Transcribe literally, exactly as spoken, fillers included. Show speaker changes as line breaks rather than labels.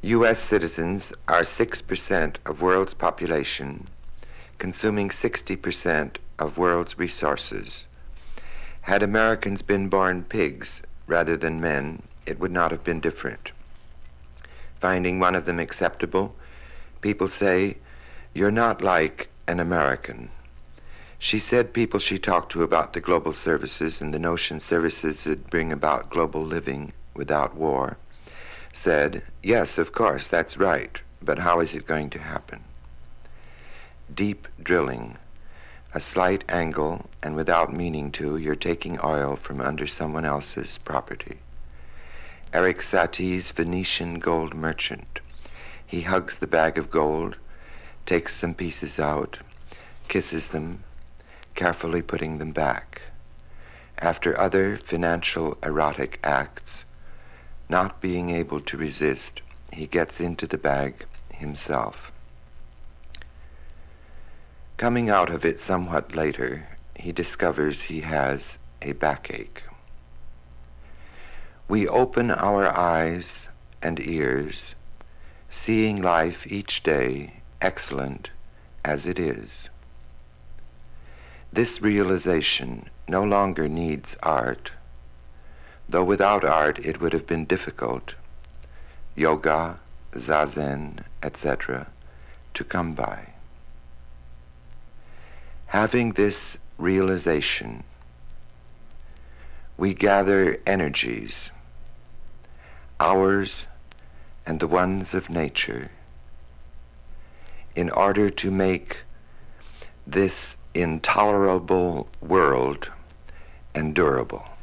U S citizens are six percent of world's population, consuming sixty percent of world's resources. Had Americans been born pigs rather than men, it would not have been different. Finding one of them acceptable, people say, "You're not like an American." She said people she talked to about the global services and the notion services that bring about global living without war said, "Yes, of course, that's right, but how is it going to happen?" Deep drilling, a slight angle, and without meaning to, you're taking oil from under someone else's property. Eric Satie's Venetian gold merchant. He hugs the bag of gold, takes some pieces out, kisses them, carefully putting them back. After other financial erotic acts, not being able to resist, he gets into the bag himself. Coming out of it somewhat later, he discovers he has a backache. We open our eyes and ears, seeing life each day excellent as it is. This realization no longer needs art, though without art it would have been difficult, yoga, zazen, et cetera, to come by. Having this realization, we gather energies, ours and the ones of nature, in order to make this intolerable world endurable.